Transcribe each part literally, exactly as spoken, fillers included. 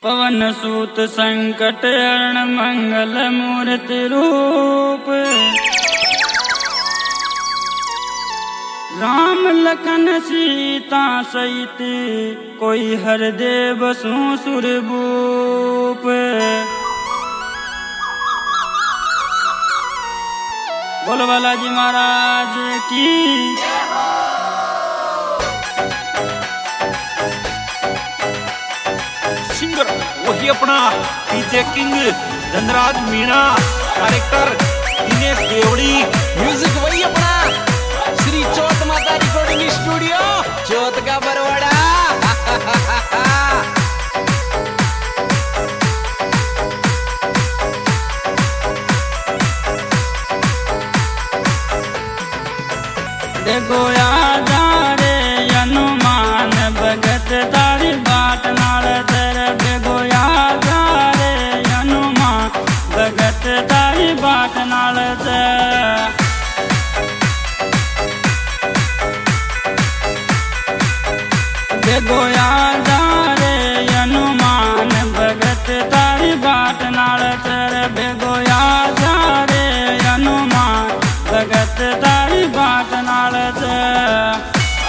पवन सूत संकट हरण मंगल मूर्ति रूप। राम लखन सीता सहित कोई हर देव सु सुरभूप। बोल बालाजी महाराज की। सिंगर वही अपना DJ king Dhanraj Meena, director Dinesh Devdi, music वही अपना श्री चौथ माता रिकॉर्डिंग स्टूडियो चौथ का बरवाड़ा। देखो आजा रे हनुमान भगत तारी बाट नाल तेरे। देखो आजा रे हनुमान भगत तारी बाट नाल तेरे। देखो आजा रे हनुमान भगत तारी बाट नाल तेरे। देखो आजा रे हनुमान भगत तारी बाट नाल तेरे।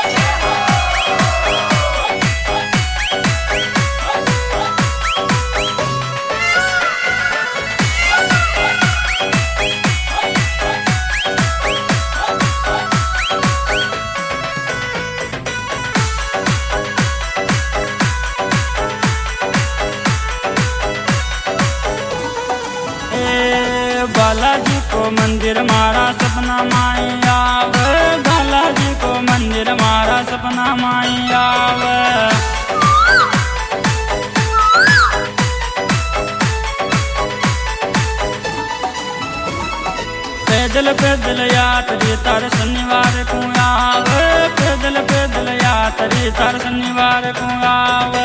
बालाजी को मंदिर मारा सपना माई आवे। बालाजी को मंदिर मारा सपना माई आवे। पैदल पैदल यात्री तार शनिवार को आवे। पैदल पैदल यात्री तार शनिवार को आवे।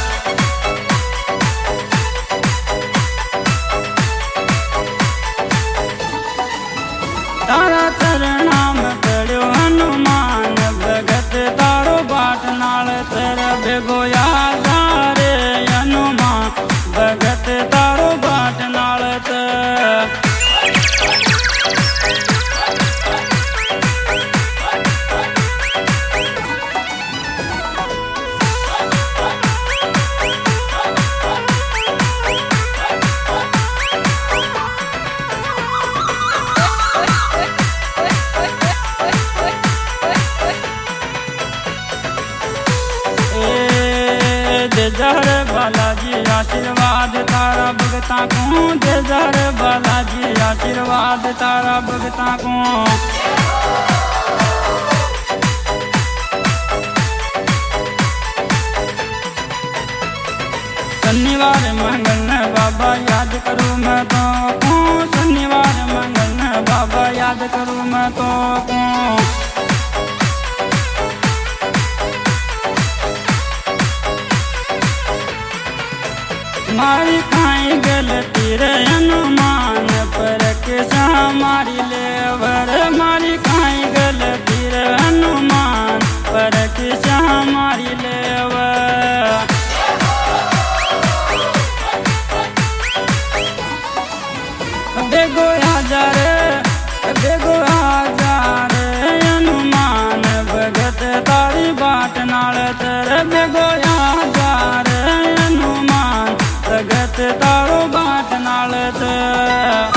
तारा चरणा में पड़ो हनुमान भगत तारो बाट नाल तेरे। बेगो आजा रे हनुमान भगत तारो बाट नाल तेरे। जहर बालाजी आशीर्वाद तारा भगता को। जहर बालाजी आशीर्वाद तारा भगता को। शनिवार मंगल ने बाबा याद करूँ मैं तो को। शनिवार मंगल ने बाबा याद करूँ मैं तो को। मारी खाई गलती रे हनुमान पर के हमारी लेवर। मारी खाई गलती रे हनुमान पर के हमारी लेवर। देखो आजा रे देखो आजा रे हनुमान भगत तारी बाट नाल तेरे। देखो आजा रे हनुमान भगत तारो बाट नाल तेरे।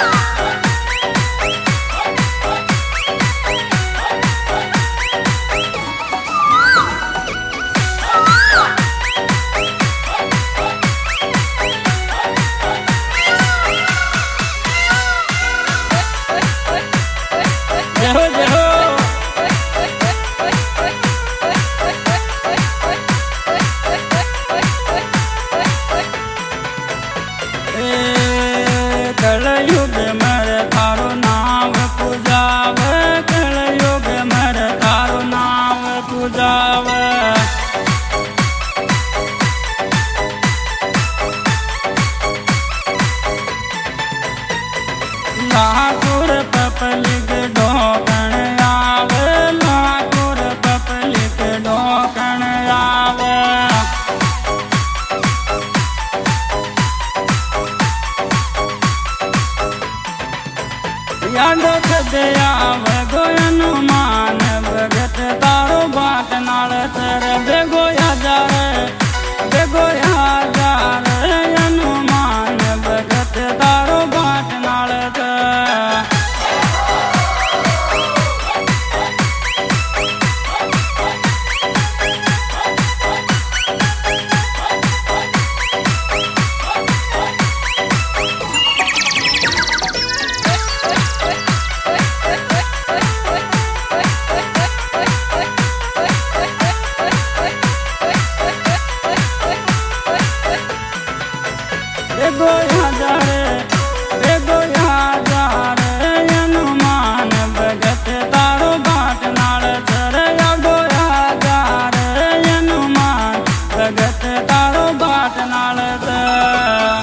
जय हो जय हो। कलयुग मर तारो नाम पूजावे। कलयुग मर तारो नाम पूजावे। लाखुर पपलिक ढोकण आवे। लाखुर पपलिक ढोकण आवे। याद दया गो हनुमान भगत तारो बाट नाल तर बेगो हजार बेगो हजार हनुमान भगत तारो बाट नाल तर बेगो हजार बेगो हजार हनुमान भगत तारो बाट नाल तर यागो हजार हनुमान भगत तारो बाट नाल तर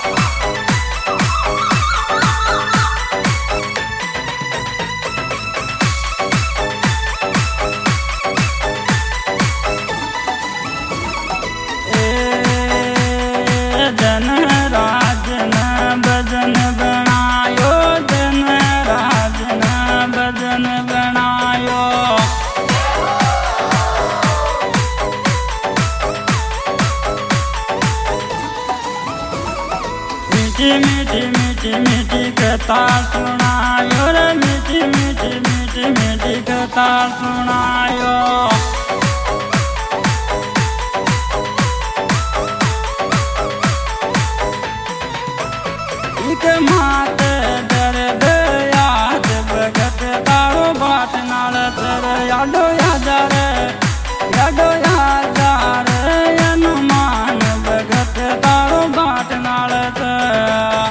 धन राज न भजन बनायो धन राज न भजन बनायो मीठी मीठी मीठी मीठी कथा सुनायो रे मीठी मीठी मीठी मीठी कथा सुनायो मात दर्द याद भगत तारो बाट नाल तर यादो हजार यादो हजार हनुमान भगत तारो बाट नाल तर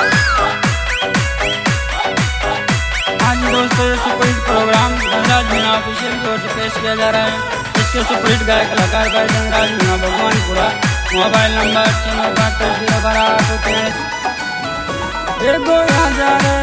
आज दोस्तों ये superhit programme Dhanraj Meena official की ओर से पेश किया जा रहा है। इसके सुपरहिट गायक कलाकार भाई धनराज मीणा भगवानपुरा। मोबाइल नंबर छः नौ पाँच जीरो बारह आठ तेईस एगो हजार